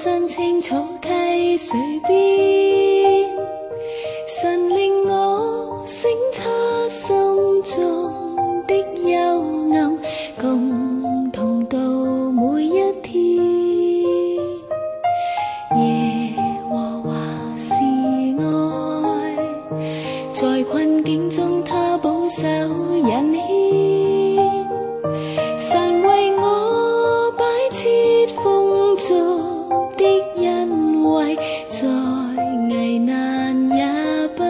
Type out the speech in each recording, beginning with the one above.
身青草溪水邊，神令我省察心中的幽暗，共同度每一天。耶和華是愛，在困境中他保守引牽，神為我擺設豐足的恩惠，在危難也不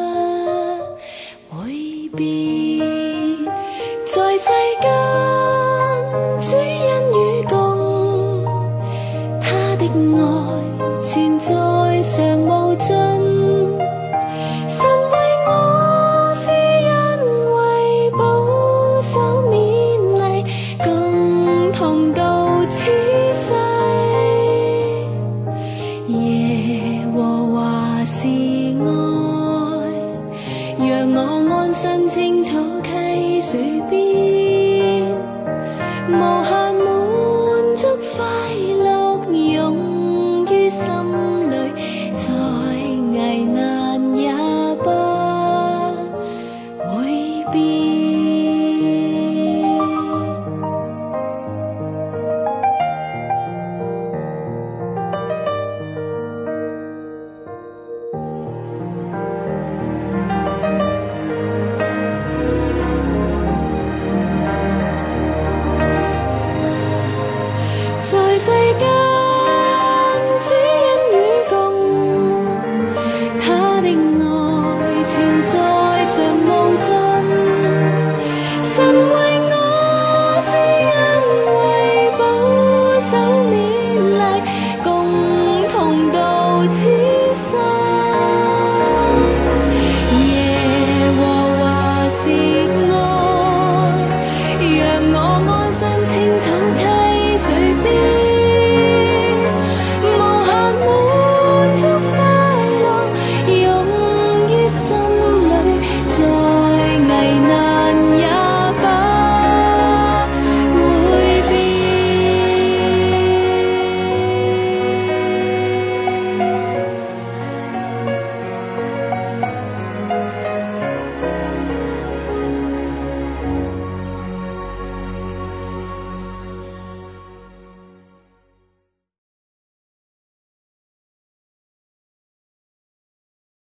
會變。在世間主恩與共，他的愛存在常無盡。